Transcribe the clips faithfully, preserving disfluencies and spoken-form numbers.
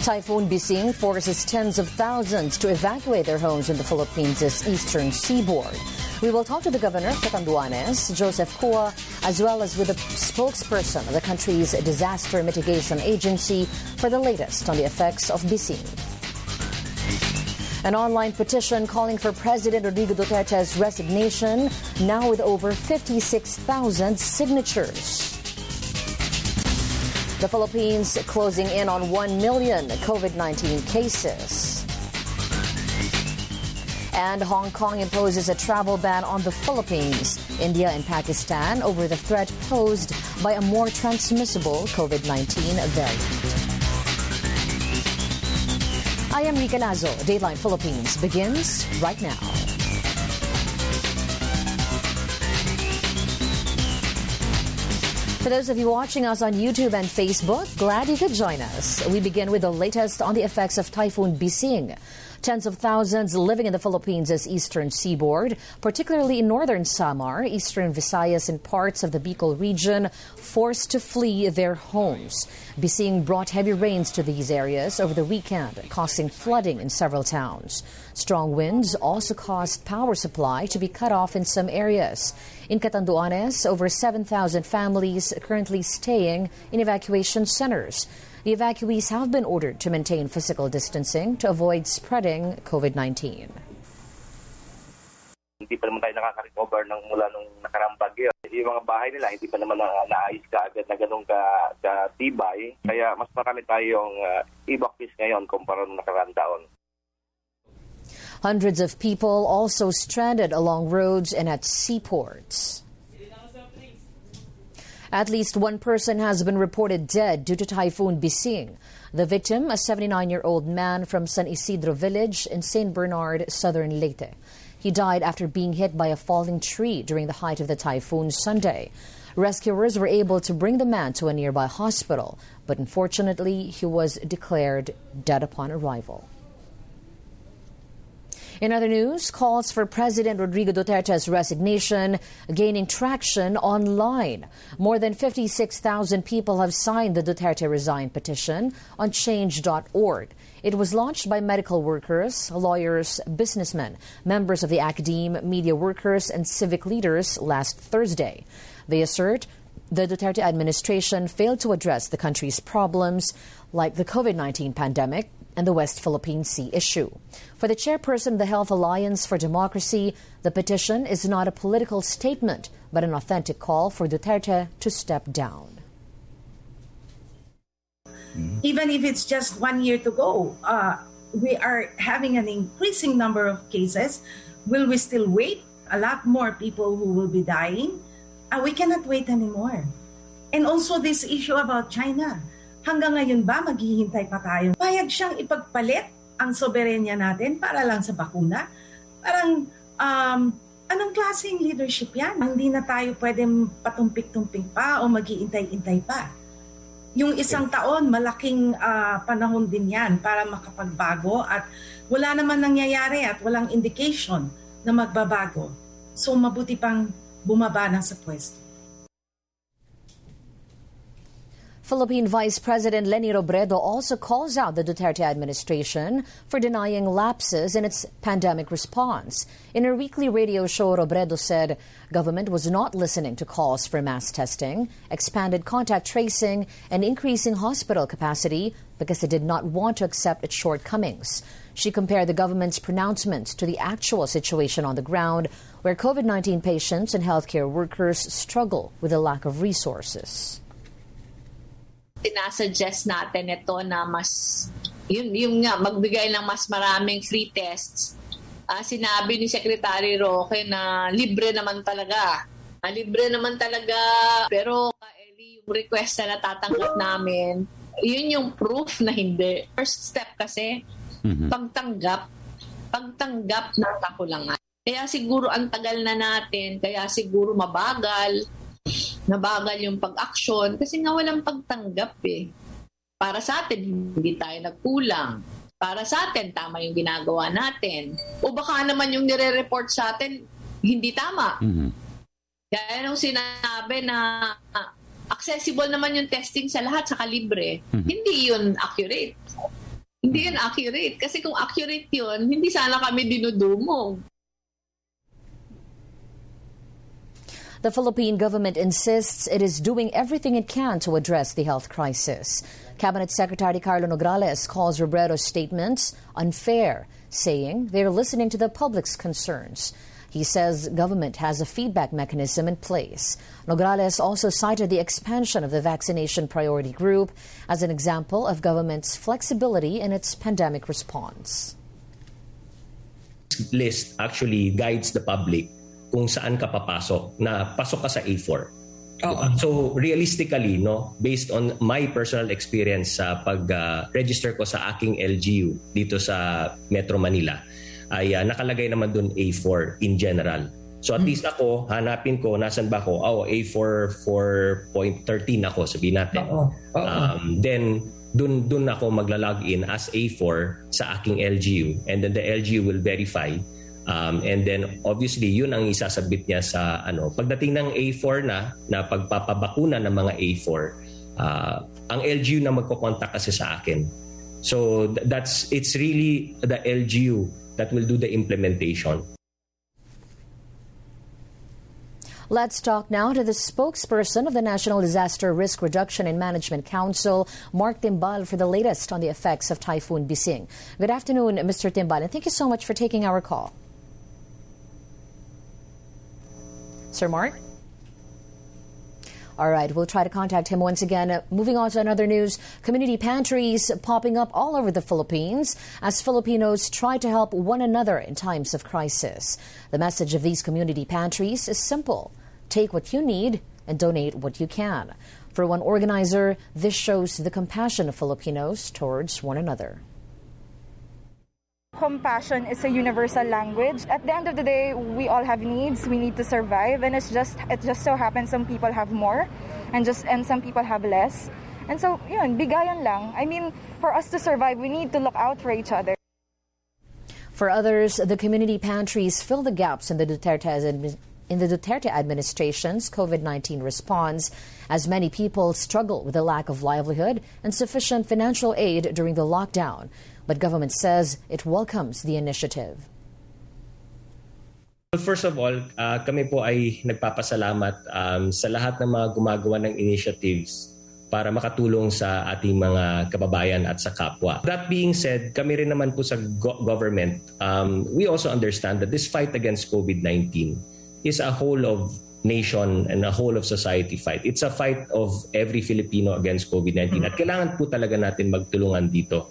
Typhoon Bising forces tens of thousands to evacuate their homes in the Philippines' eastern seaboard. We will talk to the governor of Catanduanes, Joseph Cua, as well as with the spokesperson of the country's disaster mitigation agency for the latest on the effects of Bising. An online petition calling for President Rodrigo Duterte's resignation, now with over fifty-six thousand signatures. The Philippines closing in on one million COVID nineteen cases. And Hong Kong imposes a travel ban on the Philippines, India and Pakistan over the threat posed by a more transmissible COVID nineteen variant. I am Rica Lazo. Dateline Philippines begins right now. For those of you watching us on YouTube and Facebook, glad you could join us. We begin with the latest on the effects of Typhoon Bising. Tens of thousands living in the Philippines' eastern seaboard, particularly in northern Samar, eastern Visayas, and parts of the Bicol region, forced to flee their homes. Bising brought heavy rains to these areas over the weekend, causing flooding in several towns. Strong winds also caused power supply to be cut off in some areas. In Catanduanes, over seven thousand families currently staying in evacuation centers. The evacuees have been ordered to maintain physical distancing to avoid spreading COVID nineteen. Hindi pa naman tayo nakaka-recover ng mula nung nakaraang bagyo. Yung mga bahay nila hindi pa naman na, naayos ka agad na ganun ka, ka-tibay. Kaya mas marami tayong uh, evacuees ngayon kumpara nung nakaraang taon. Hundreds of people also stranded along roads and at seaports. At least one person has been reported dead due to Typhoon Bising. The victim, a seventy-nine-year-old man from San Isidro village in Saint Bernard, southern Leyte. He died after being hit by a falling tree during the height of the typhoon Sunday. Rescuers were able to bring the man to a nearby hospital, but unfortunately he was declared dead upon arrival. In other news, calls for President Rodrigo Duterte's resignation gaining traction online. More than fifty-six thousand people have signed the Duterte Resign petition on change dot org. It was launched by medical workers, lawyers, businessmen, members of the academe, media workers, and civic leaders last Thursday. They assert the Duterte administration failed to address the country's problems like the COVID nineteen pandemic and the West Philippine Sea issue. For the chairperson of the Health Alliance for Democracy, the petition is not a political statement, but an authentic call for Duterte to step down. Even if it's just one year to go, uh, we are having an increasing number of cases. Will we still wait? A lot more people who will be dying. Uh, we cannot wait anymore. And also this issue about China. Hanggang ngayon ba maghihintay pa tayo? Payag siyang ipagpalit ang soberenya natin para lang sa bakuna? Parang, um, anong klaseng leadership yan? Hindi na tayo pwedeng patumpik-tumpik pa o mag-iintay-intay pa. Yung isang taon, malaking uh, panahon din yan para makapagbago at wala naman nangyayari at walang indication na magbabago. So mabuti pang bumaba na sa pwesto. Philippine Vice President Leni Robredo also calls out the Duterte administration for denying lapses in its pandemic response. In her weekly radio show, Robredo said government was not listening to calls for mass testing, expanded contact tracing, and increasing hospital capacity because it did not want to accept its shortcomings. She compared the government's pronouncements to the actual situation on the ground, where COVID nineteen patients and healthcare workers struggle with a lack of resources. Sinasuggest natin ito na mas, yun, yung nga, magbigay ng mas maraming free tests. Uh, sinabi ni Secretary Roque na libre naman talaga. Uh, libre naman talaga, pero uh, yung request na natatanggap namin, yun yung proof na hindi. First step kasi, mm-hmm. pagtanggap, pagtanggap ng kakulangan. Kaya siguro ang tagal na natin, kaya siguro mabagal, nabagal yung pag-action kasi nga walang pagtanggap eh. Para sa atin, hindi tayo nagkulang. Para sa atin, tama yung ginagawa natin. O baka naman yung nire-report sa atin, hindi tama. Mm-hmm. Kaya nung sinabi na uh, accessible naman yung testing sa lahat, saka libre, mm-hmm. hindi yun accurate. Hindi yan accurate. Kasi kung accurate yun, hindi sana kami dinudumog. The Philippine government insists it is doing everything it can to address the health crisis. Cabinet Secretary Carlo Nograles calls Robredo's statements unfair, saying they're listening to the public's concerns. He says government has a feedback mechanism in place. Nograles also cited the expansion of the vaccination priority group as an example of government's flexibility in its pandemic response. This list actually guides the public kung saan ka papasok, na pasok ka sa A four. Diba? So realistically, no, based on my personal experience sa pag-register uh, ko sa aking L G U dito sa Metro Manila, ay uh, nakalagay naman dun A four in general. So at hmm. least ako, hanapin ko, nasan ba ako? Oh, A four four point one three ako, sabihin natin. Uh-oh. Uh-oh. Um, then, dun, dun ako magla-log in as A four sa aking L G U. And then the L G U will verify. Um, and then obviously yun ang isasabit niya sa ano pagdating ng A four na na pagpapabakuna ng mga A four, uh, ang L G U na magko-contact kasi sa akin. So th- that's it's really the L G U that will do the implementation. Let's talk now to the spokesperson of the National Disaster Risk Reduction and Management Council, Mark Timbal, for the latest on the effects of Typhoon Bising. Good afternoon, Mister Timbal, and thank you so much for taking our call. Sir Mark? All right, we'll try to contact him once again. Uh, moving on to another news, community pantries popping up all over the Philippines as Filipinos try to help one another in times of crisis. The message of these community pantries is simple. Take what you need and donate what you can. For one organizer, this shows the compassion of Filipinos towards one another. Compassion is a universal language. At the end of the day, we all have needs. We need to survive, and it's just it just so happens some people have more, and just and some people have less. And so, yun, bigayan lang. I mean, for us to survive, we need to look out for each other. For others, the community pantries fill the gaps in the Duterte in the Duterte administration's COVID nineteen response, as many people struggle with the lack of livelihood and sufficient financial aid during the lockdown. But government says it welcomes the initiative. Well, first of all, uh, kami po ay nagpapasalamat um, sa lahat ng mga gumagawa ng initiatives para makatulong sa ating mga kababayan at sa kapwa. That being said, kami rin naman po sa go- government, um, we also understand that this fight against COVID nineteen is a whole of nation and a whole of society fight. It's a fight of every Filipino against COVID nineteen. At kailangan po talaga natin magtulungan dito.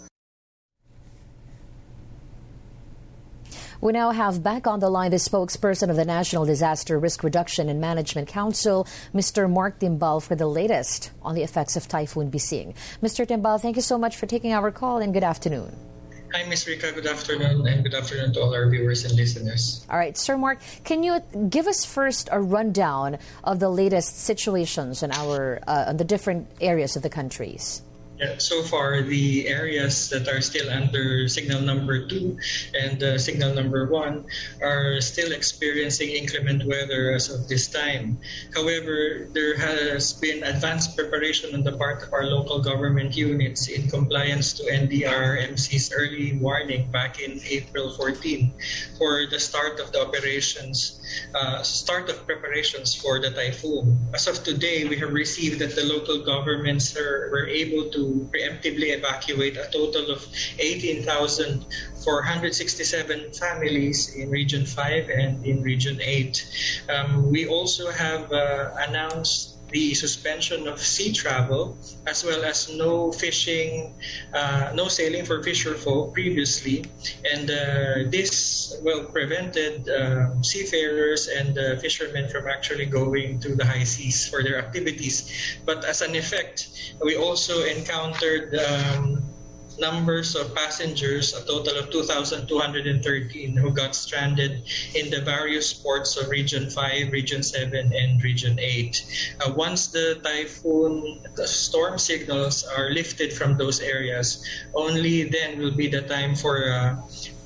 We now have back on the line the spokesperson of the National Disaster Risk Reduction and Management Council, Mister Mark Timbal, for the latest on the effects of Typhoon Bising. Mister Timbal, thank you so much for taking our call and good afternoon. Hi, Miz Rica. Good afternoon, and good afternoon to all our viewers and listeners. All right, Sir Mark, can you give us first a rundown of the latest situations in our uh, on the different areas of the countries? Yeah, so far, the areas that are still under signal number two and uh, signal number one are still experiencing inclement weather as of this time. However, there has been advanced preparation on the part of our local government units in compliance to N D R M C's early warning back in April fourteenth for the start of the operations, uh, start of preparations for the typhoon. As of today, we have received that the local governments are, were able to preemptively evacuate a total of eighteen thousand four hundred sixty-seven families in Region five and in Region eight. Um, we also have uh, announced the suspension of sea travel, as well as no fishing, uh, no sailing for fisher folk previously. And uh, this, well, prevented uh, seafarers and uh, fishermen from actually going to the high seas for their activities. But as an effect, we also encountered um, numbers of passengers, a total of two thousand two hundred thirteen, who got stranded in the various ports of Region five, Region seven, and Region eight. Uh, once the typhoon the storm signals are lifted from those areas, only then will be the time for uh,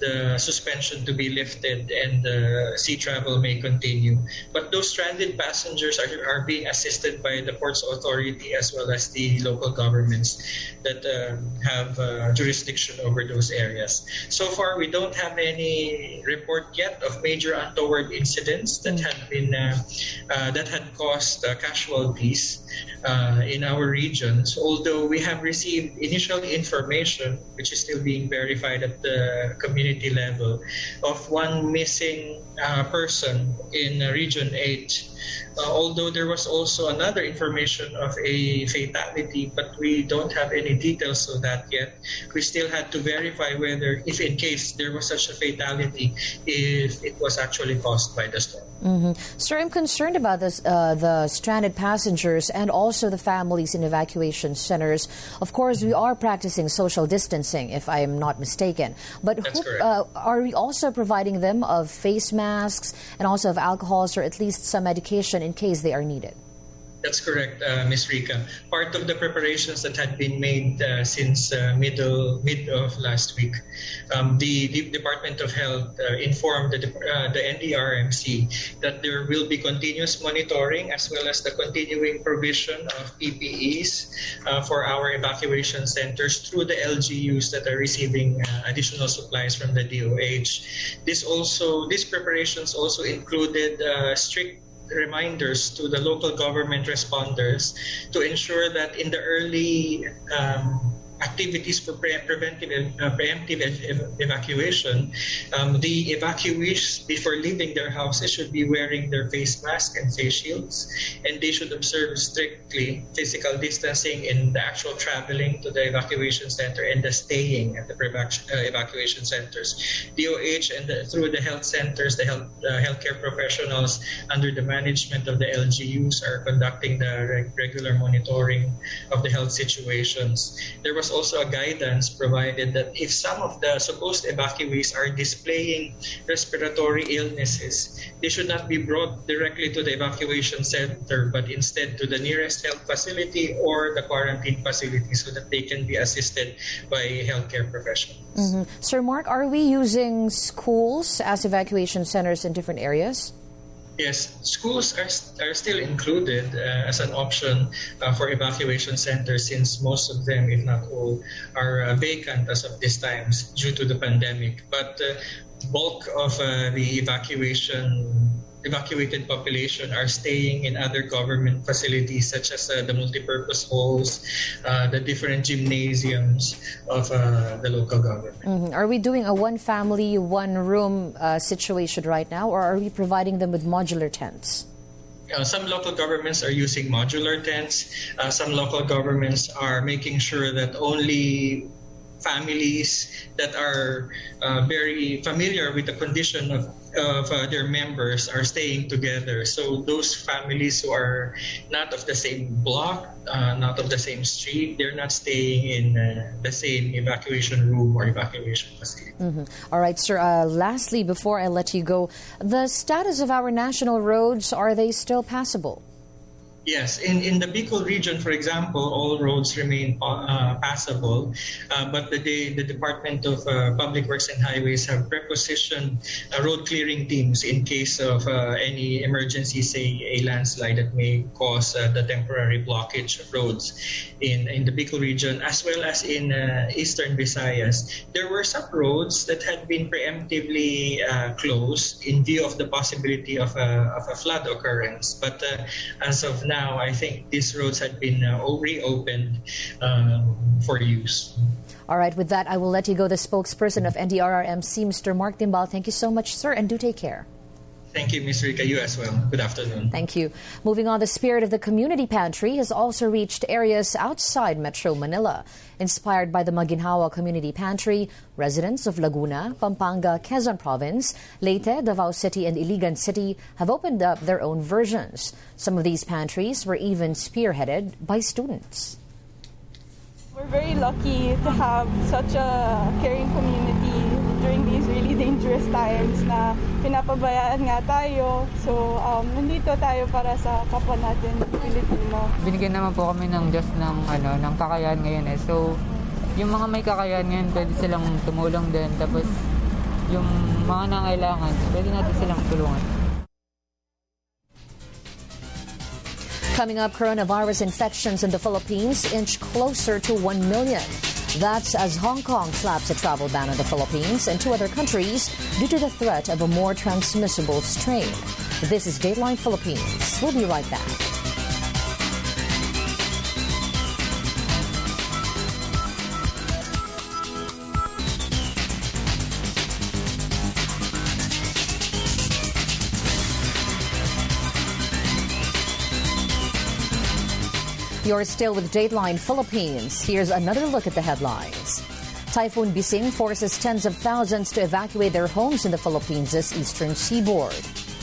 the suspension to be lifted and uh, sea travel may continue. But those stranded passengers are, are being assisted by the Ports Authority as well as the local governments that uh, have uh, jurisdiction over those areas. So far, we don't have any report yet of major untoward incidents that had been uh, uh, that had caused uh, casualties uh, in our regions. Although we have received initial information, which is still being verified at the community level, of one missing uh, person in uh, Region eight. Uh, although there was also another information of a fatality, but we don't have any details of that yet. We still had to verify whether, if in case there was such a fatality, if it was actually caused by the storm. Mm-hmm. Sir, I'm concerned about this, uh, the stranded passengers and also the families in evacuation centers. Of course, we are practicing social distancing, if I am not mistaken. But That's who, correct. uh, are we also providing them of face masks and also of alcohols or at least some medication in case they are needed? That's correct, uh, Miz Rica. Part of the preparations that had been made uh, since uh, middle mid of last week, um, the, the Department of Health uh, informed the, uh, the N D R M C that there will be continuous monitoring as well as the continuing provision of P P Es uh, for our evacuation centers through the L G Us that are receiving uh, additional supplies from the D O H. This also, these preparations also included uh, strict reminders to the local government responders to ensure that in the early um, activities for pre- preventive uh, preemptive ev- evacuation, um, the evacuees before leaving their houses should be wearing their face mask and face shields, and they should observe strictly physical distancing in the actual traveling to the evacuation center and the staying at the prevac- uh, evacuation centers. D O H and the, through the health centers, the health uh, healthcare professionals under the management of the L G Us are conducting the reg- regular monitoring of the health situations. There was also a guidance provided that if some of the supposed evacuees are displaying respiratory illnesses, they should not be brought directly to the evacuation center, but instead to the nearest health facility or the quarantine facility so that they can be assisted by healthcare professionals. Mm-hmm. Sir Mark, are we using schools as evacuation centers in different areas? Yes, schools are, are still included uh, as an option uh, for evacuation centers, since most of them, if not all, are uh, vacant as of this time due to the pandemic. But the uh, bulk of uh, the evacuation evacuated population are staying in other government facilities such as uh, the multipurpose halls, uh, the different gymnasiums of uh, the local government. Mm-hmm. Are we doing a one family, one room uh, situation right now, or are we providing them with modular tents? Uh, some local governments are using modular tents. Uh, some local governments are making sure that only families that are uh, very familiar with the condition of, of uh, their members are staying together. So those families who are not of the same block, uh, not of the same street, they're not staying in uh, the same evacuation room or evacuation facility. Mm-hmm. All right, sir. Uh, lastly, before I let you go, the status of our national roads, are they still passable? Yes, in, in the Bicol region, for example, all roads remain uh, passable, uh, but the, the Department of uh, Public Works and Highways have prepositioned uh, road clearing teams in case of uh, any emergency, say a landslide that may cause uh, the temporary blockage of roads in, in the Bicol region, as well as in uh, Eastern Visayas. There were some roads that had been preemptively uh, closed in view of the possibility of a, of a flood occurrence, but uh, as of now, Now, I think these roads had been uh, reopened uh, for use. All right, with that, I will let you go. The spokesperson of N D R R M C, Mister Mark Timbal. Thank you so much, sir, and do take care. Thank you, Miz Rica. You as well. Good afternoon. Thank you. Moving on, the spirit of the community pantry has also reached areas outside Metro Manila. Inspired by the Maginhawa Community Pantry, residents of Laguna, Pampanga, Quezon Province, Leyte, Davao City, and Iligan City have opened up their own versions. Some of these pantries were even spearheaded by students. We're very lucky to have such a caring community during these really dangerous times na pinapabayaan nga tayo. So, um, nandito tayo para sa kapwa natin, Pilipino. Binigyan naman po kami ng Diyos ng, ano, ng kakayahan ngayon eh. So, yung mga may kakayahan ngayon, pwede silang tumulong din. Tapos, yung mga nangailangan, pwede natin silang tulungan. Coming up, coronavirus infections in the Philippines inch closer to one million. That's as Hong Kong slaps a travel ban on the Philippines and two other countries due to the threat of a more transmissible strain. This is Dateline Philippines. We'll be right back. You're still with Dateline Philippines. Here's another look at the headlines. Typhoon Bising forces tens of thousands to evacuate their homes in the Philippines' eastern seaboard.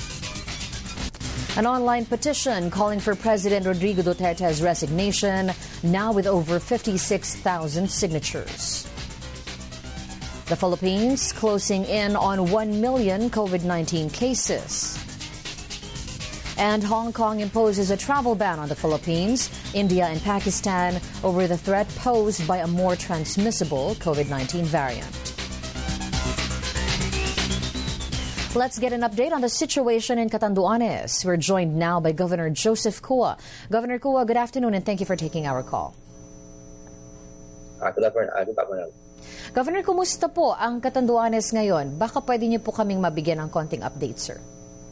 An online petition calling for President Rodrigo Duterte's resignation, now with over fifty-six thousand signatures. The Philippines closing in on one million COVID nineteen cases. And Hong Kong imposes a travel ban on the Philippines, India and Pakistan over the threat posed by a more transmissible COVID nineteen variant. Let's get an update on the situation in Catanduanes. We're joined now by Governor Joseph Cua. Governor Cua, good afternoon and thank you for taking our call. Uh, good afternoon. Uh, good afternoon. Governor, kumusta po ang Catanduanes ngayon? Baka pwede niyo po kaming mabigyan ng konting update, sir.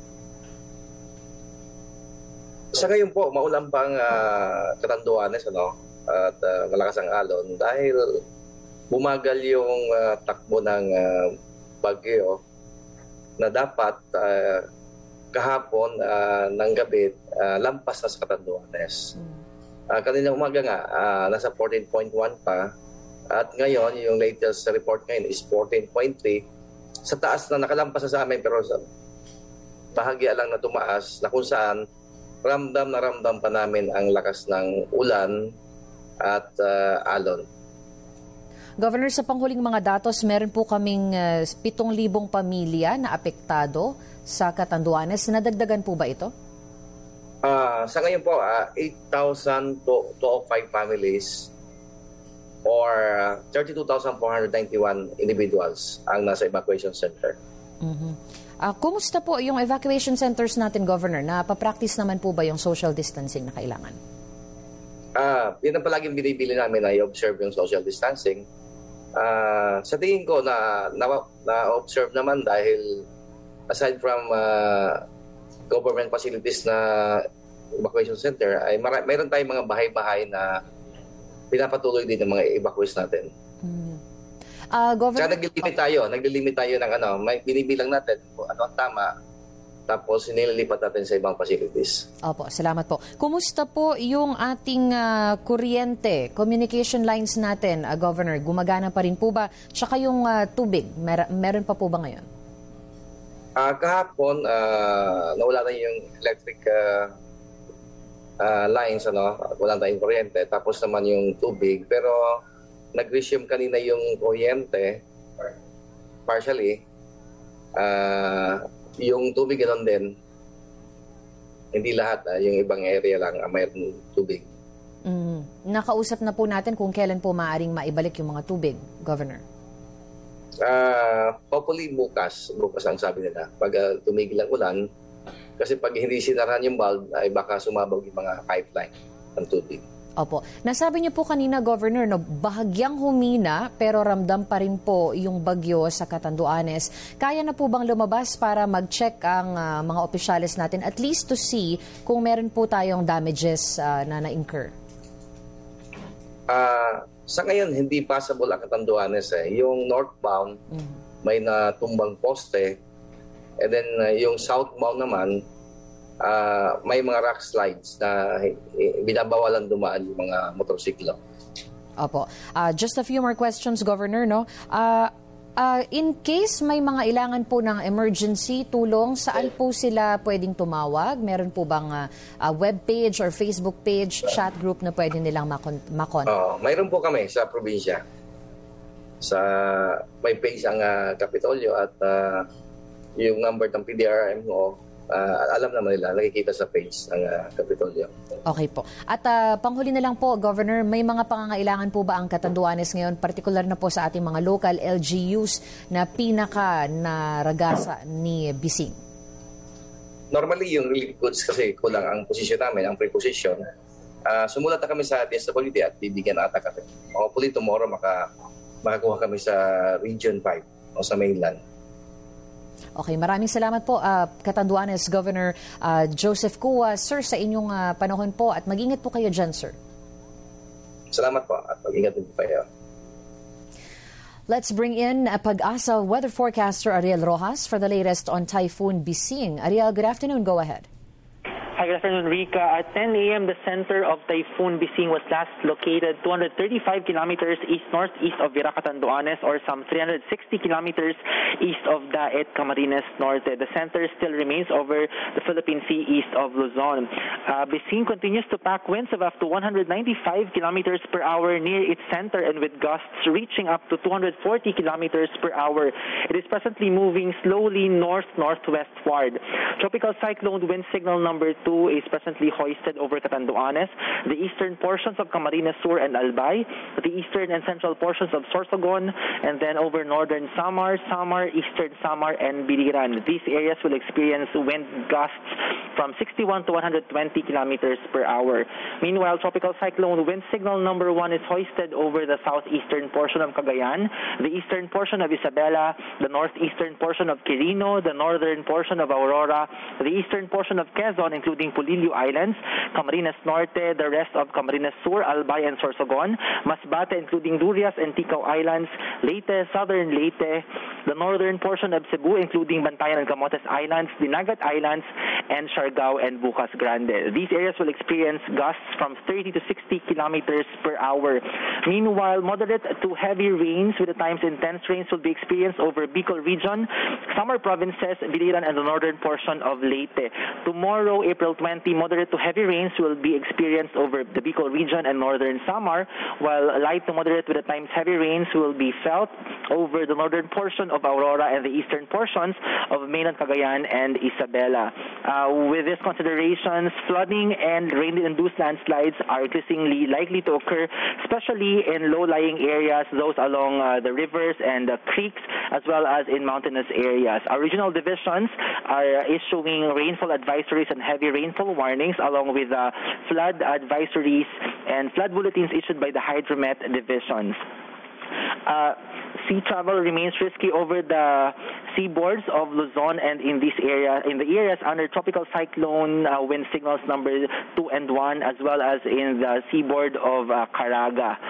Sa ngayon po, maulan pang uh, Catanduanes, ano? At uh, malakas ang alon dahil bumagal yung uh, takbo ng uh, bagyo na dapat uh, kahapon uh, ng gabi uh, lampas na sa Catanduanes. Uh, kanina umaga nga, uh, nasa fourteen point one pa at ngayon yung latest report ngayon is fourteen point three. Sa taas na nakalampas na sa amin pero sa bahagya lang na tumaas na kung saan ramdam na ramdam pa namin ang lakas ng ulan at uh, alon. Governor, sa panghuling mga datos, meron po kaming uh, pitong libong pamilya na apektado sa Catanduanes. Nadagdagan po ba ito? Uh, sa ngayon po, uh, eight thousand two hundred five families or uh, thirty-two thousand four hundred ninety-one individuals ang nasa evacuation center. Mm-hmm. Uh, kumusta po yung evacuation centers natin, Governor? Napapractice naman po ba yung social distancing na kailangan? Ah, uh, yun ang palaging binibili namin na i-observe yung social distancing. Uh, sa tingin ko na, na na-observe naman dahil aside from uh, government facilities na evacuation center, ay mara- mayroon tayong mga bahay-bahay na pinapatuloy din ng mga evacuees natin. Mm. Uh, Governor... Kaya naglilimit tayo, naglilimit tayo ng ano, may binibilang natin kung ano ang tama, tapos nililipat natin sa ibang facilities. Opo, salamat po. Kumusta po yung ating uh, kuryente, communication lines natin, uh, Governor? Gumagana pa rin po ba? Tsaka yung uh, tubig, mer- meron pa po ba ngayon? Uh, kahapon, uh, nawala na yung electric uh, uh, lines, ano, wala tayong kuryente, tapos naman yung tubig, pero nag-resume kanina yung kuryente, partially. Uh, yung tubig ganoon din. Hindi lahat, uh, yung ibang area lang uh, mayroon tubig. Mm. Nakausap na po natin kung kailan po maaaring maibalik yung mga tubig, Governor. Uh, hopefully bukas. Bukas ang sabi nila. Pag uh, tumigil ang ulan, kasi pag hindi sinarahan yung bulb, ay baka sumabog yung mga pipeline ng tubig. Opo. Nasabi niyo po kanina, Governor, no, bahagyang humina pero ramdam pa rin po yung bagyo sa Catanduanes. Kaya na po bang lumabas para mag-check ang uh, mga opisyalis natin at least to see kung meron po tayong damages uh, na na-incur? Uh, sa ngayon, hindi possible ang Catanduanes. Eh. Yung northbound, mm. may natumbang poste. And then uh, yung southbound naman, Uh, may mga rock slides na eh, binabawalan dumaan yung mga motorsiklo. Opo. Uh, just a few more questions, Governor. No? Uh, uh, in case may mga ilangan po ng emergency tulong, saan po sila pwedeng tumawag? Meron po bang uh, uh, web page or Facebook page, chat group na pwede nilang makon- makon? Uh, mayroon po kami sa probinsya. Sa may page ang uh, Kapitolyo at uh, yung number ng P D R M O uh, alam naman nila, nakikita sa page ng uh, Kapitolyo. Okay po. At uh, panghuli na lang po, Governor, may mga pangangailangan po ba ang Catanduanes ngayon, particular na po sa ating mga local L G Us na pinaka naragasa ni Bising? Normally, yung relief goods kasi kulang ang posisyon namin, ang preposition. Uh, sumulat na kami sa D S W D at bibigyan ata kami. Hopefully tomorrow maka, makakuha kami sa Region five o sa mainland. Okay, maraming salamat po, uh, Catanduanes Governor uh, Joseph Cua. Sir, sa inyong uh, panahon po at mag-ingat po kayo dyan, sir. Salamat po at mag-ingat din po kayo. Let's bring in uh, Pag-asa weather forecaster Ariel Rojas for the latest on Typhoon Bising. Ariel, good afternoon. Go ahead. Hi, good afternoon, Rika. At ten a.m., the center of Typhoon Bising was last located two hundred thirty-five kilometers east-northeast of Vera, Catanduanes, or some three hundred sixty kilometers east of Daet, Camarines Norte. The center still remains over the Philippine Sea east of Luzon. Uh, Bising continues to pack winds of up to one hundred ninety-five kilometers per hour near its center and with gusts reaching up to two hundred forty kilometers per hour. It is presently moving slowly north-northwestward. Tropical cyclone wind signal number two is presently hoisted over Catanduanes, the eastern portions of Camarines Sur and Albay, the eastern and central portions of Sorsogon, and then over northern Samar, Samar, eastern Samar, and Biliran. These areas will experience wind gusts from sixty-one to one hundred twenty kilometers per hour. Meanwhile, tropical cyclone wind signal number one is hoisted over the southeastern portion of Cagayan, the eastern portion of Isabela, the northeastern portion of Quirino, the northern portion of Aurora, the eastern portion of Quezon, including Pulilio Islands, Camarines Norte, the rest of Camarines Sur, Albay, and Sorsogon, Masbate, including Durias and Ticao Islands, Leyte, southern Leyte, the northern portion of Cebu, including Bantayan and Camotes Islands, Dinagat Islands, and Siargao and Bucas Grande. These areas will experience gusts from thirty to sixty kilometers per hour. Meanwhile, moderate to heavy rains with at times intense rains will be experienced over Bicol region, Samar provinces, Biliran, and the northern portion of Leyte. Tomorrow, April twentieth, moderate to heavy rains will be experienced over the Bicol region and northern Samar, while light to moderate with at times heavy rains will be felt over the northern portion of Aurora and the eastern portions of mainland Cagayan and Isabela. Uh, with these considerations, flooding and rain-induced landslides are increasingly likely to occur, especially in low-lying areas, those along uh, the rivers and the creeks, as well as in mountainous areas. Our regional divisions are issuing rainfall advisories and heavy rainfall warnings, along with uh, flood advisories and flood bulletins issued by the Hydromet divisions. Uh, sea travel remains risky over the seaboards of Luzon and in this area, in the areas under tropical cyclone uh, wind signals number two and one, as well as in the seaboard of uh, Caraga.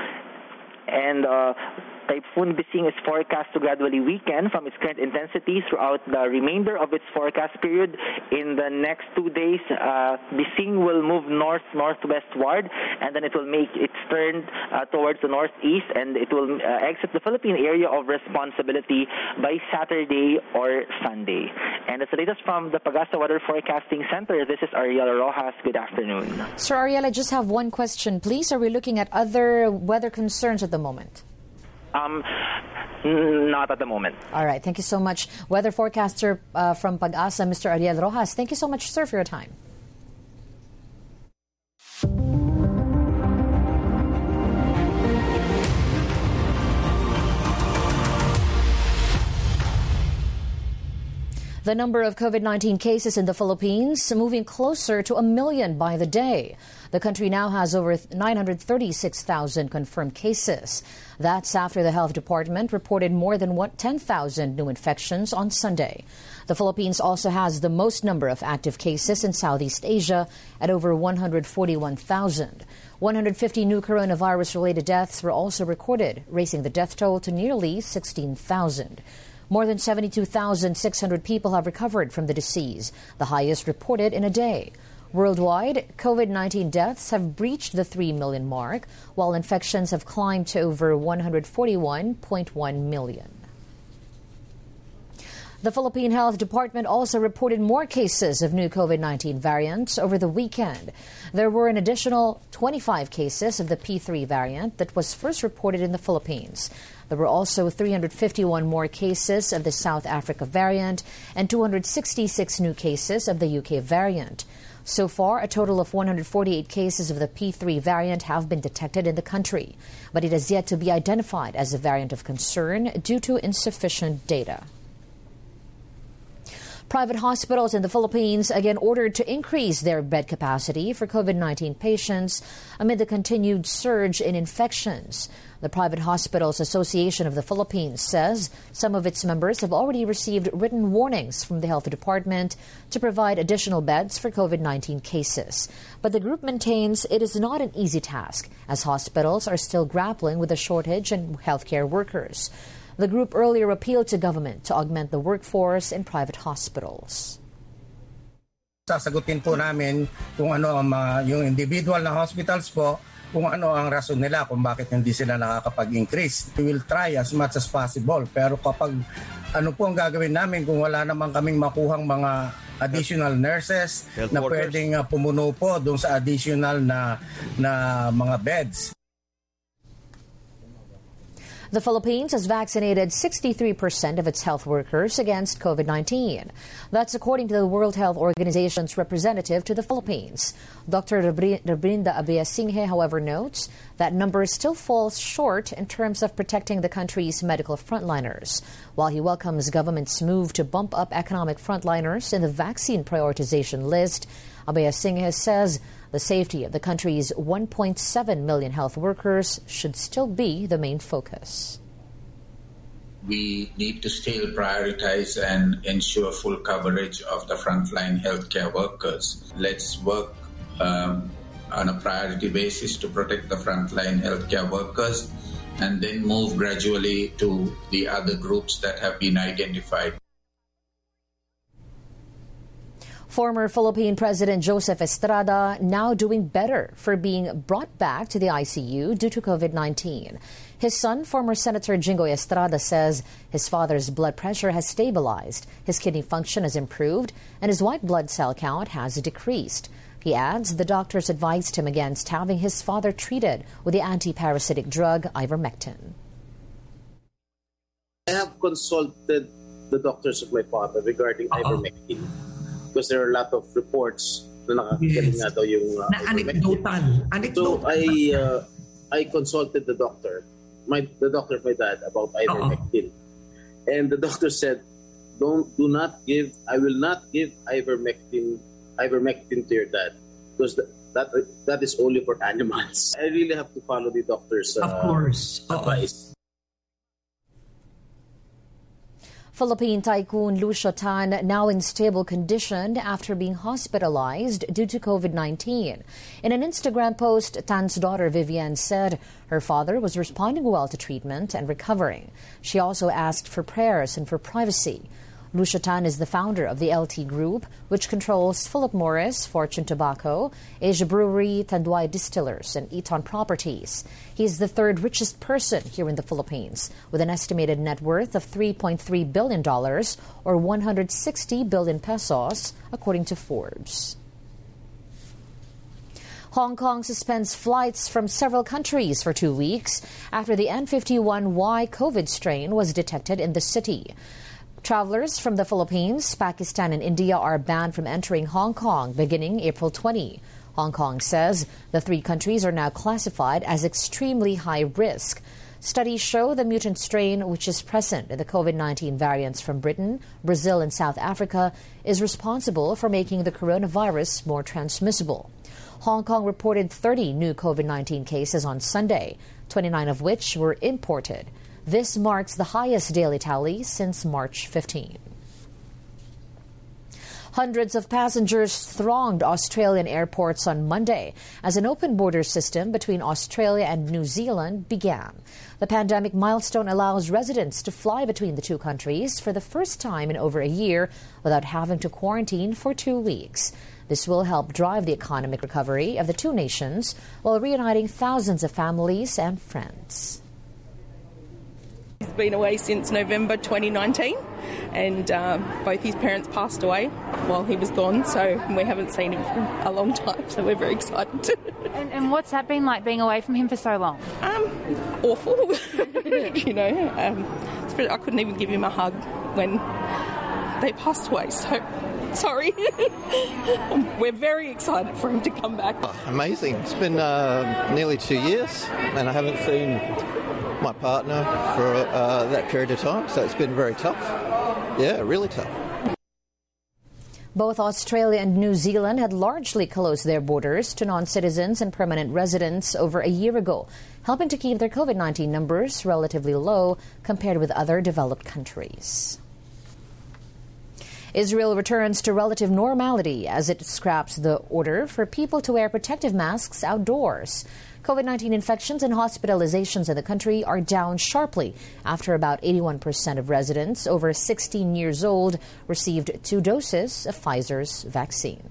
And uh, Typhoon Bising is forecast to gradually weaken from its current intensity throughout the remainder of its forecast period. In the next two days, uh, Bising will move north-northwestward, and then it will make its turn uh, towards the northeast, and it will uh, exit the Philippine area of responsibility by Saturday or Sunday. And that's the latest from the Pag-asa Weather Forecasting Center. This is Ariel Rojas. Good afternoon. Sir Ariel, I just have one question, please. Are we looking at other weather concerns at the moment? Um, not at the moment. All right. Thank you so much. Weather forecaster uh, from Pag-asa, Mister Ariel Rojas. Thank you so much, sir, for your time. The number of COVID nineteen cases in the Philippines moving closer to a million by the day. The country now has over nine hundred thirty-six thousand confirmed cases. That's after the health department reported more than ten thousand new infections on Sunday. The Philippines also has the most number of active cases in Southeast Asia at over one hundred forty-one thousand. one hundred fifty new coronavirus-related deaths were also recorded, raising the death toll to nearly sixteen thousand. More than seventy-two thousand six hundred people have recovered from the disease, the highest reported in a day. Worldwide, COVID nineteen deaths have breached the three million mark, while infections have climbed to over one hundred forty-one point one million. The Philippine Health Department also reported more cases of new COVID nineteen variants over the weekend. There were an additional twenty-five cases of the P three variant that was first reported in the Philippines. There were also three hundred fifty-one more cases of the South Africa variant and two hundred sixty-six new cases of the U K variant. So far, a total of one hundred forty-eight cases of the P three variant have been detected in the country, but it has yet to be identified as a variant of concern due to insufficient data. Private hospitals in the Philippines again ordered to increase their bed capacity for COVID nineteen patients amid the continued surge in infections. The Private Hospitals Association of the Philippines says some of its members have already received written warnings from the Health Department to provide additional beds for COVID nineteen cases. But the group maintains it is not an easy task, as hospitals are still grappling with a shortage in healthcare workers. The group earlier appealed to government to augment the workforce in private hospitals. Sasagutin po namin kung ano ang uh, yung individual na hospitals po, kung ano ang rason nila kung bakit hindi sila nakakapag-increase. We will try as much as possible. Pero kapag ano po ang gagawin namin kung wala naman kaming makuhang mga additional nurses Health na workers. Pwedeng uh, pumuno po doon sa additional na, na mga beds. The Philippines has vaccinated sixty-three percent of its health workers against COVID nineteen. That's according to the World Health Organization's representative to the Philippines. Doctor Rebrinda Abea-Singhe, however, notes that number still falls short in terms of protecting the country's medical frontliners. While he welcomes government's move to bump up economic frontliners in the vaccine prioritization list, Abea-Singhe says the safety of the country's one point seven million health workers should still be the main focus. We need to still prioritize and ensure full coverage of the frontline healthcare workers. Let's work um, on a priority basis to protect the frontline healthcare workers and then move gradually to the other groups that have been identified. Former Philippine President Joseph Estrada now doing better for being brought back to the I C U due to COVID nineteen. His son, former Senator Jinggoy Estrada, says his father's blood pressure has stabilized, his kidney function has improved, and his white blood cell count has decreased. He adds the doctors advised him against having his father treated with the anti-parasitic drug ivermectin. I have consulted the doctors of my father regarding uh-huh. ivermectin. Because there are a lot of reports na nakakagaling yes. nga daw yung uh, na anecdotal. anecdotal. So I uh, I consulted the doctor, my the doctor of my dad about ivermectin, uh-oh. and the doctor said, "Don't do not give. I will not give ivermectin ivermectin to your dad because that that, that is only for animals." I really have to follow the doctor's uh, of course advice. Philippine tycoon Lucio Tan now in stable condition after being hospitalized due to COVID nineteen. In an Instagram post, Tan's daughter Vivienne said her father was responding well to treatment and recovering. She also asked for prayers and for privacy. Lucio Tan is the founder of the L T Group, which controls Philip Morris, Fortune Tobacco, Asia Brewery, Tanduay Distillers, and Eton Properties. He is the third richest person here in the Philippines, with an estimated net worth of three point three billion dollars or one hundred sixty billion pesos, according to Forbes. Hong Kong suspends flights from several countries for two weeks after the N fifty-one Y COVID strain was detected in the city. Travelers from the Philippines, Pakistan, and India are banned from entering Hong Kong beginning April twentieth. Hong Kong says the three countries are now classified as extremely high risk. Studies show the mutant strain, which is present in the COVID nineteen variants from Britain, Brazil, and South Africa, is responsible for making the coronavirus more transmissible. Hong Kong reported thirty new COVID nineteen cases on Sunday, twenty-nine of which were imported. This marks the highest daily tally since March fifteenth. Hundreds of passengers thronged Australian airports on Monday as an open border system between Australia and New Zealand began. The pandemic milestone allows residents to fly between the two countries for the first time in over a year without having to quarantine for two weeks. This will help drive the economic recovery of the two nations while reuniting thousands of families and friends. He's been away since November twenty nineteen, and um, both his parents passed away while he was gone, so we haven't seen him for a long time, so we're very excited. And, and what's that been like, being away from him for so long? Um, awful. you know, um, I couldn't even give him a hug when they passed away, so sorry. We're very excited for him to come back. Oh, amazing. It's been uh, nearly two years, and I haven't seen my partner for uh, that period of time, so it's been very tough. Yeah, really tough. Both Australia and New Zealand had largely closed their borders to non-citizens and permanent residents over a year ago, helping to keep their COVID nineteen numbers relatively low compared with other developed countries. Israel returns to relative normality as it scraps the order for people to wear protective masks outdoors. COVID nineteen infections and hospitalizations in the country are down sharply after about eighty-one percent of residents over sixteen years old received two doses of Pfizer's vaccine.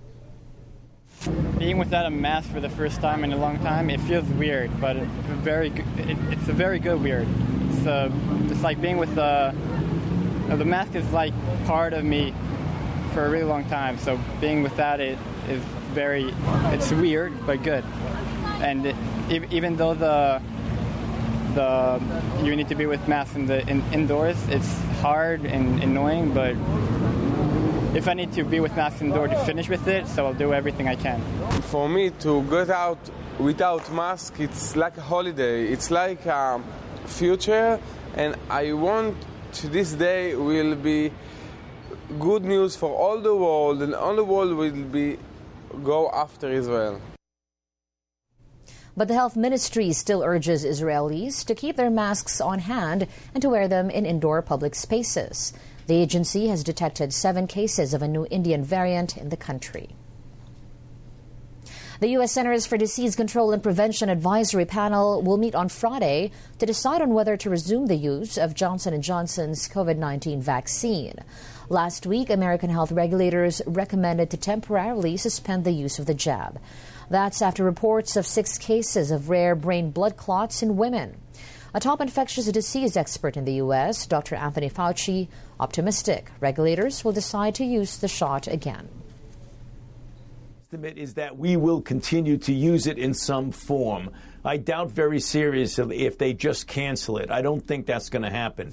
Being without a mask for the first time in a long time, it feels weird, but it's very, it, it's a very good weird. It's, uh, it's like being with the, uh, the mask is like part of me for a really long time, so being without it is very, it's weird, but good. And it, even though the the you need to be with masks in the in, indoors, it's hard and annoying. But if I need to be with masks indoors to finish with it, so I'll do everything I can. For me to get out without mask, it's like a holiday. It's like a future, and I want to this day will be good news for all the world, and all the world will be go after Israel. But the health ministry still urges Israelis to keep their masks on hand and to wear them in indoor public spaces. The agency has detected seven cases of a new Indian variant in the country. The U S Centers for Disease Control and Prevention Advisory Panel will meet on Friday to decide on whether to resume the use of Johnson and Johnson's COVID nineteen vaccine. Last week, American health regulators recommended to temporarily suspend the use of the jab. That's after reports of six cases of rare brain blood clots in women. A top infectious disease expert in the U S, Doctor Anthony Fauci, optimistic regulators will decide to use the shot again. Estimate is that we will continue to use it in some form. I doubt very seriously if they just cancel it. I don't think that's going to happen.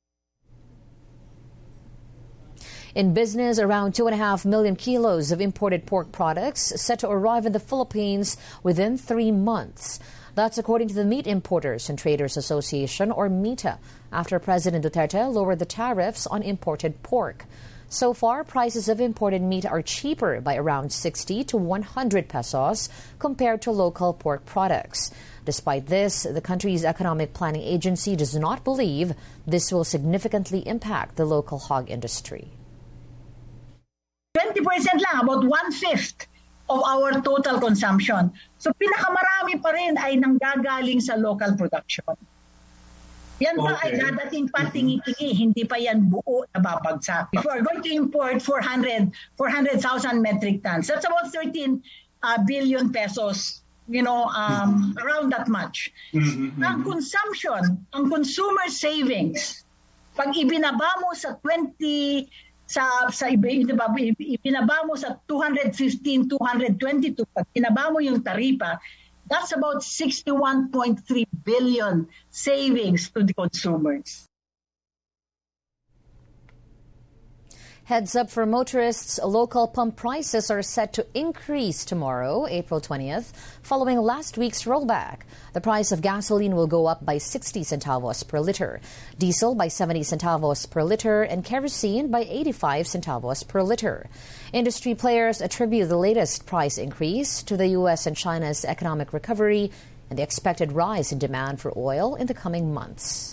In business, around two and a half million kilos of imported pork products set to arrive in the Philippines within three months. That's according to the Meat Importers and Traders Association, or MITA, after President Duterte lowered the tariffs on imported pork. So far, prices of imported meat are cheaper by around sixty to one hundred pesos compared to local pork products. Despite this, the country's economic planning agency does not believe this will significantly impact the local hog industry. twenty percent lang, about one-fifth of our total consumption. So pinakamarami pa rin ay nanggagaling sa local production. Yan pa okay. Ay dadating pa tingi-tingi, hindi pa yan buo na babagsak. If we're going to import four hundred thousand metric tons, that's about thirteen uh, billion pesos, you know, um, around that much. Mm-hmm. Ang consumption, ang consumer savings, pag ibinaba mo sa twenty sa sa ibinaba, ibinaba mo sa two hundred fifteen, two hundred twenty-two, pag binaba mo yung taripa, that's about sixty-one point three billion savings to the consumers. Heads up for motorists, local pump prices are set to increase tomorrow, April twentieth, following last week's rollback. The price of gasoline will go up by sixty centavos per liter, diesel by seventy centavos per liter, and kerosene by eighty-five centavos per liter. Industry players attribute the latest price increase to the U S and China's economic recovery and the expected rise in demand for oil in the coming months.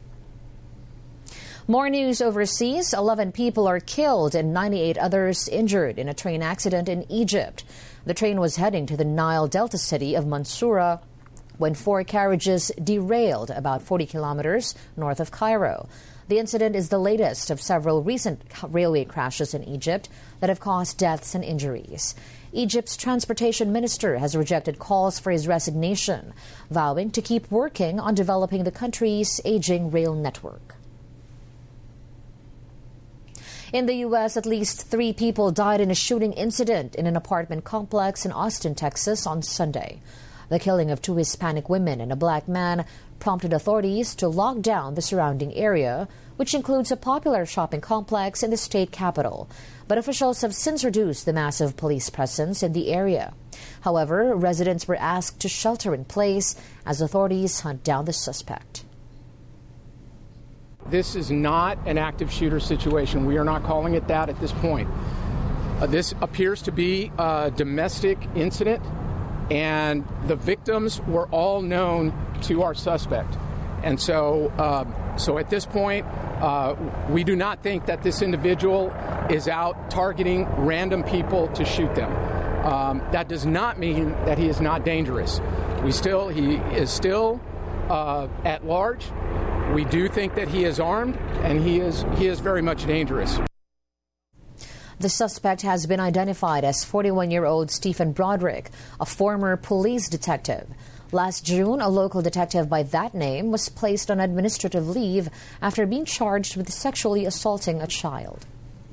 More news overseas. eleven people are killed and ninety-eight others injured in a train accident in Egypt. The train was heading to the Nile Delta city of Mansoura when four carriages derailed about forty kilometers north of Cairo. The incident is the latest of several recent railway crashes in Egypt that have caused deaths and injuries. Egypt's transportation minister has rejected calls for his resignation, vowing to keep working on developing the country's aging rail network. In the U S, at least three people died in a shooting incident in an apartment complex in Austin, Texas on Sunday. The killing of two Hispanic women and a black man prompted authorities to lock down the surrounding area, which includes a popular shopping complex in the state capital. But officials have since reduced the massive police presence in the area. However, residents were asked to shelter in place as authorities hunt down the suspect. This is not an active shooter situation. We are not calling it that at this point. Uh, this appears to be a domestic incident, and the victims were all known to our suspect. And so, uh, so at this point, uh, we do not think that this individual is out targeting random people to shoot them. Um, that does not mean that he is not dangerous. We still, he is still uh, at large. We do think that he is armed, and he is he is very much dangerous. The suspect has been identified as forty-one-year-old Stephen Broderick, a former police detective. Last June, a local detective by that name was placed on administrative leave after being charged with sexually assaulting a child.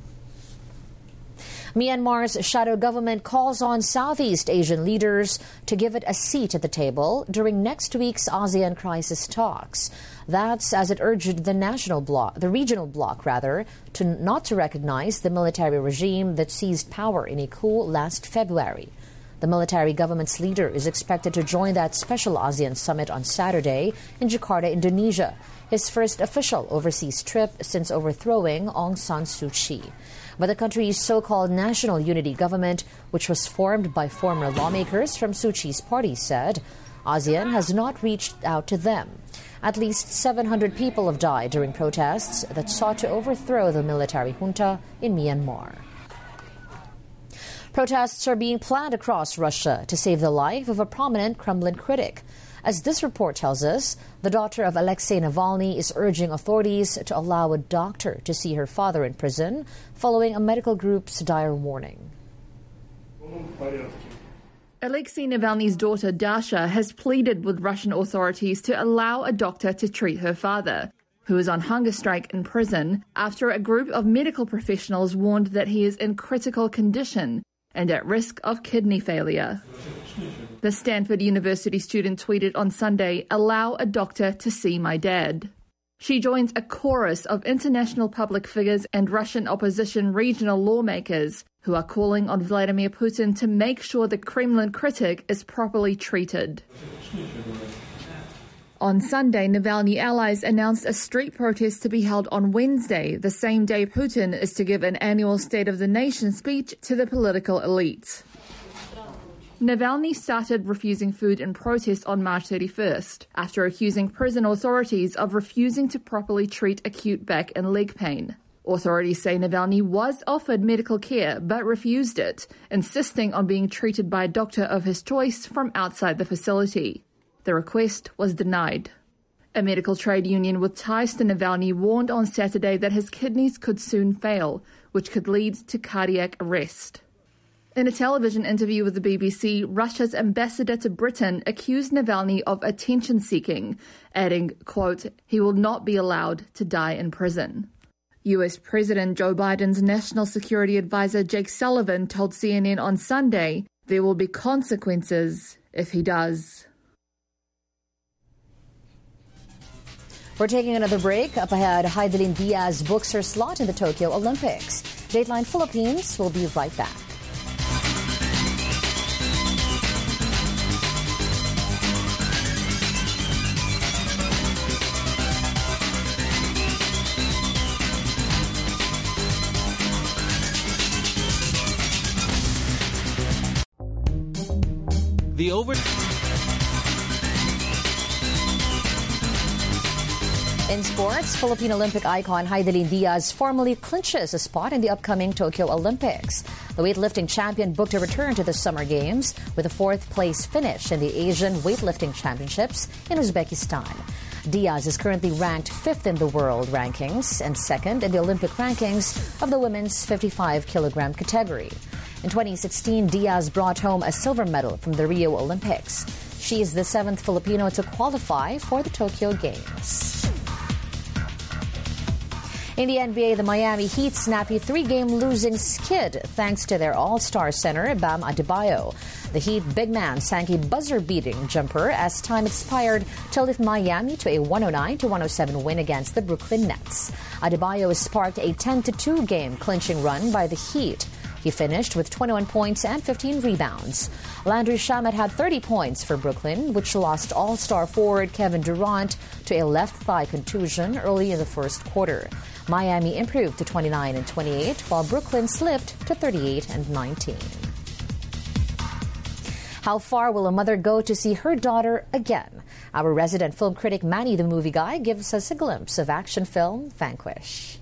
Myanmar's shadow government calls on Southeast Asian leaders to give it a seat at the table during next week's ASEAN crisis talks. That's as it urged the national bloc, the regional bloc rather, to not to recognize the military regime that seized power in a coup last February. The military government's leader is expected to join that special ASEAN summit on Saturday in Jakarta, Indonesia, his first official overseas trip since overthrowing Aung San Suu Kyi. But the country's so-called National Unity Government, which was formed by former lawmakers from Suu Kyi's party, said ASEAN has not reached out to them. At least seven hundred people have died during protests that sought to overthrow the military junta in Myanmar. Protests are being planned across Russia to save the life of a prominent Kremlin critic. As this report tells us, the daughter of Alexei Navalny is urging authorities to allow a doctor to see her father in prison following a medical group's dire warning. Alexei Navalny's daughter Dasha has pleaded with Russian authorities to allow a doctor to treat her father, who is on hunger strike in prison after a group of medical professionals warned that he is in critical condition and at risk of kidney failure. The Stanford University student tweeted on Sunday, "Allow a doctor to see my dad." She joins a chorus of international public figures and Russian opposition regional lawmakers who are calling on Vladimir Putin to make sure the Kremlin critic is properly treated. On Sunday, Navalny allies announced a street protest to be held on Wednesday, the same day Putin is to give an annual State of the Nation speech to the political elite. Navalny started refusing food in protest on March thirty-first, after accusing prison authorities of refusing to properly treat acute back and leg pain. Authorities say Navalny was offered medical care but refused it, insisting on being treated by a doctor of his choice from outside the facility. The request was denied. A medical trade union with ties to Navalny warned on Saturday that his kidneys could soon fail, which could lead to cardiac arrest. In a television interview with the B B C, Russia's ambassador to Britain accused Navalny of attention-seeking, adding, quote, "He will not be allowed to die in prison." U S President Joe Biden's national security advisor Jake Sullivan told C N N on Sunday there will be consequences if he does. We're taking another break. Up ahead, Heidelin Diaz books her slot in the Tokyo Olympics. Dateline Philippines will be right back. The over. In sports, Philippine Olympic icon Heidelin Diaz formally clinches a spot in the upcoming Tokyo Olympics. The weightlifting champion booked a return to the Summer Games with a fourth-place finish in the Asian Weightlifting Championships in Uzbekistan. Diaz is currently ranked fifth in the world rankings and second in the Olympic rankings of the women's fifty-five kilogram category. In twenty sixteen, Diaz brought home a silver medal from the Rio Olympics. She is the seventh Filipino to qualify for the Tokyo Games. In the N B A, the Miami Heat snapped a three-game losing skid thanks to their all-star center, Bam Adebayo. The Heat big man sank a buzzer-beating jumper as time expired to lift Miami to a one oh nine to one oh seven win against the Brooklyn Nets. Adebayo sparked a ten to two game clinching run by the Heat. He finished with twenty-one points and fifteen rebounds. Landry Shamet had thirty points for Brooklyn, which lost all-star forward Kevin Durant to a left thigh contusion early in the first quarter. Miami improved to twenty-nine and twenty-eight, while Brooklyn slipped to thirty-eight and nineteen. How far will a mother go to see her daughter again? Our resident film critic Manny the Movie Guy gives us a glimpse of action film Vanquish.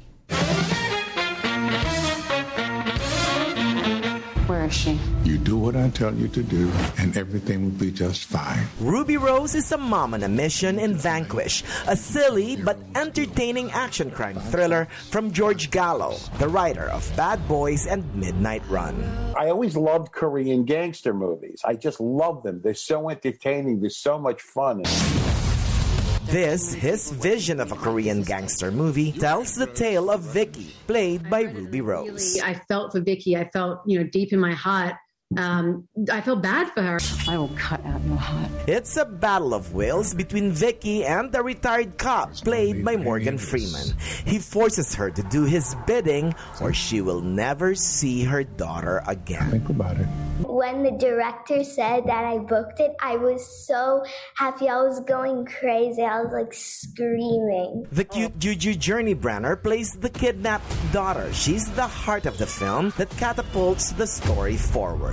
Where is she? You do what I tell you to do, and everything will be just fine. Ruby Rose is a mom on a mission in Vanquish, a silly but entertaining action crime thriller from George Gallo, the writer of Bad Boys and Midnight Run. I always loved Korean gangster movies. I just love them. They're so entertaining. They're so much fun. This, his vision of a Korean gangster movie, tells the tale of Vicky, played by Ruby Rose. I felt for Vicky. I felt, you know, deep in my heart. Um, I felt bad for her. I will cut out your heart. It's a battle of wills between Vicky and the retired cop, played by Morgan Freeman. He forces her to do his bidding, or she will never see her daughter again. Think about it. When the director said that I booked it, I was so happy. I was going crazy. I was like screaming. The cute Juju Journey Brenner plays the kidnapped daughter. She's the heart of the film that catapults the story forward.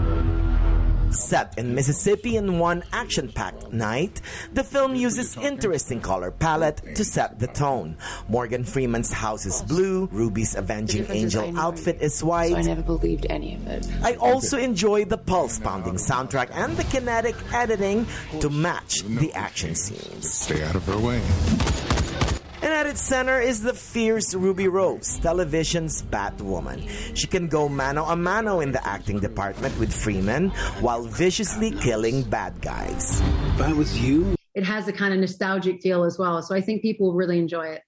Set in Mississippi in one action-packed night, the film uses interesting color palette to set the tone. Morgan Freeman's house is blue, Ruby's avenging angel outfit is white. So I never believed any of it. I also enjoy the pulse-pounding soundtrack and the kinetic editing to match the action scenes. Stay out of her way. And at its center is the fierce Ruby Rose, television's Batwoman. She can go mano a mano in the acting department with Freeman while viciously killing bad guys. If I was you... It has a kind of nostalgic feel as well, so I think people will really enjoy it.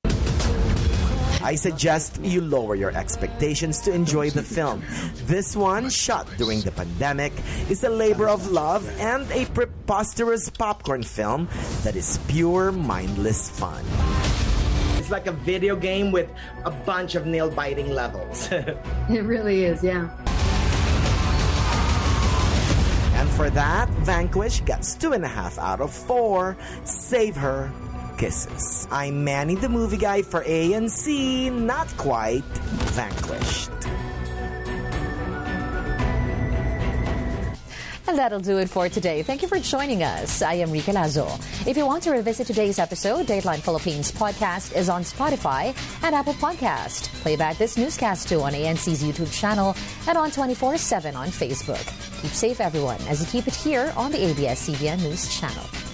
I suggest you lower your expectations to enjoy the film. This one, shot during the pandemic, is a labor of love and a preposterous popcorn film that is pure mindless fun. It's like a video game with a bunch of nail-biting levels. It really is, yeah. And for that, Vanquish gets two and a half out of four. Save her kisses. I'm Manny the Movie Guy for A N C, not quite vanquished. And that'll do it for today. Thank you for joining us. I am Rica Lazo. If you want to revisit today's episode, Dateline Philippines podcast is on Spotify and Apple Podcast. Play back this newscast too on A N C's YouTube channel and on twenty-four seven on Facebook. Keep safe, everyone, as you keep it here on the A B S C B N News Channel.